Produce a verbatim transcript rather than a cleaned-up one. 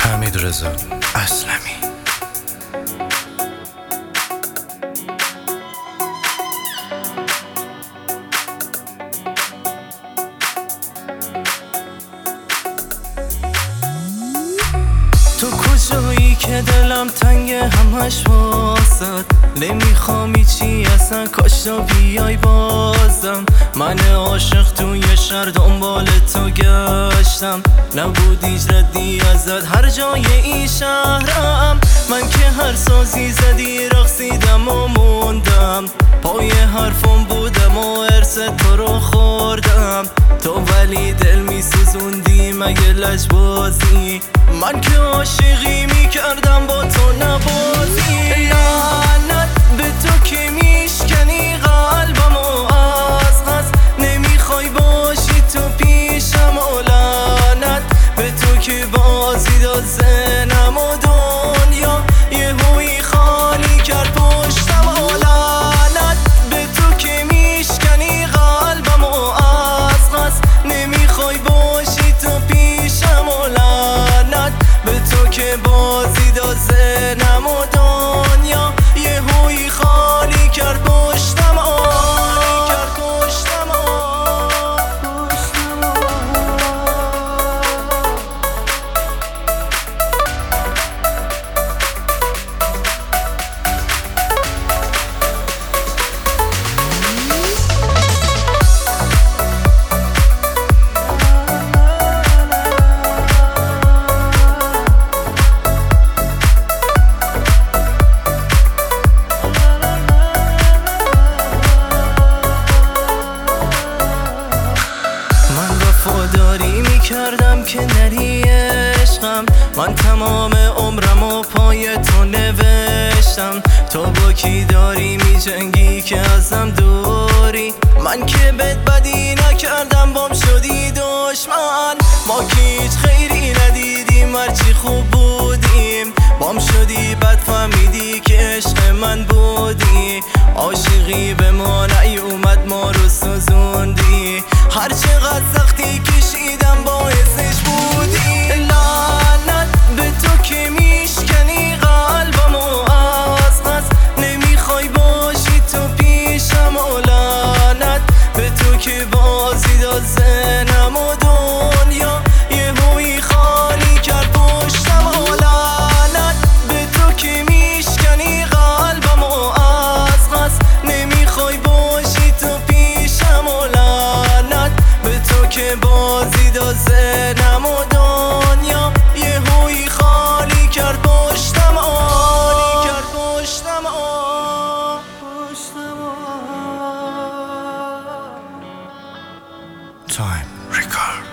حمیدرضا اصلمی. تو کجایی که دلم تنگ همش واسد، نمیخوام چی اصلا، کاش تا بیای بازم. من عاشق توی شهر دنبال تو گشتم، نبود هیچ ردی ازت هر جای این شهرم. من که هر سازی زدی رقصیدم و موندم، پای حرفم بودم و ارث تو رو خوردم. تو ولی دل میسوزوندی مگه لجبازی، من که عاشقی میکردم با تو نبازی. لعنت به تو که میشکنی قلبمو از قصد، نمیخوای باشی تو پیشم. و لعنت به تو که بازی داد ذهنم و دنیا یه هوی خالی کرد پشتم. و لعنت به تو که میشکنی قلبمو از قصد، نمیخوای باشی تو پیشم. و لعنت به تو که بازی داد ذهنم و دنیا یه هوی خالی کرد پشتم. وفاداری میکردم که نری عشقم، من تمام عمرم و پای تو نوشتم. تو با کی داری میجنگی که ازم دوری، من که بد بدی نکردم بام شدی دشمن. ما که هیچ خیری ندیدیم هرچی خوب بودیم، بام شدی بد فهمیدی که عشق من بودی. عاشقی به ما نیومد ما رو سوزوندی، هر چقدر سختی کشیدم باعثش بودی. لعنت به تو که میشکنی قلبمو از قصد، نمیخوای باشی تو پیشم. و لعنت به تو که بازی داد ذهنم و دنیا یه هوی خالی کرد پشتم. و لعنت به تو که میشکنی قلبمو از قصد، نمیخوای باشی تو پیشم. و لعنت به تو که بازی داد ذهنم و دنیا یه هوی خالی کرد پشتم. خالی کرد پشتم. پشتم. Time record.